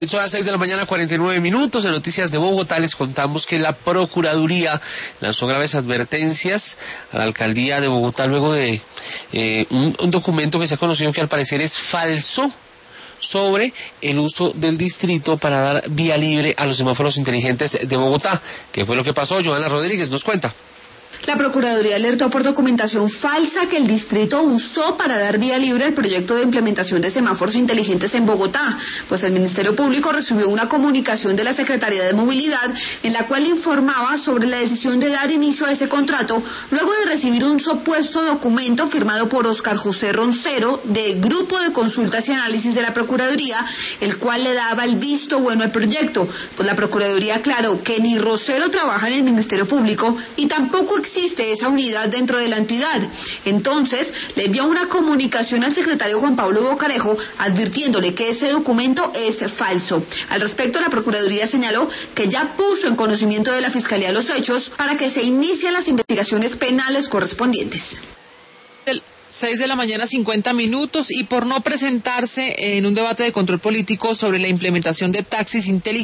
Son las 6 de la mañana, 49 minutos. En Noticias de Bogotá les contamos que la Procuraduría lanzó graves advertencias a la Alcaldía de Bogotá luego de un documento que se ha conocido que al parecer es falso sobre el uso del distrito para dar vía libre a los semáforos inteligentes de Bogotá. ¿Qué fue lo que pasó? Joana Rodríguez nos cuenta. La Procuraduría alertó por documentación falsa que el distrito usó para dar vía libre al proyecto de implementación de semáforos inteligentes en Bogotá, pues el Ministerio Público recibió una comunicación de la Secretaría de Movilidad en la cual informaba sobre la decisión de dar inicio a ese contrato luego de recibir un supuesto documento firmado por Oscar José Roncero de Grupo de Consultas y Análisis de la Procuraduría, el cual le daba el visto bueno al proyecto. Pues la Procuraduría aclaró que ni Roncero trabaja en el Ministerio Público y tampoco existe esa unidad dentro de la entidad. Entonces, le envió una comunicación al secretario Juan Pablo Bocarejo advirtiéndole que ese documento es falso. Al respecto, la Procuraduría señaló que ya puso en conocimiento de la Fiscalía los hechos para que se inicien las investigaciones penales correspondientes. 6 de la mañana, 50 minutos, y por no presentarse en un debate de control político sobre la implementación de taxis inteligentes,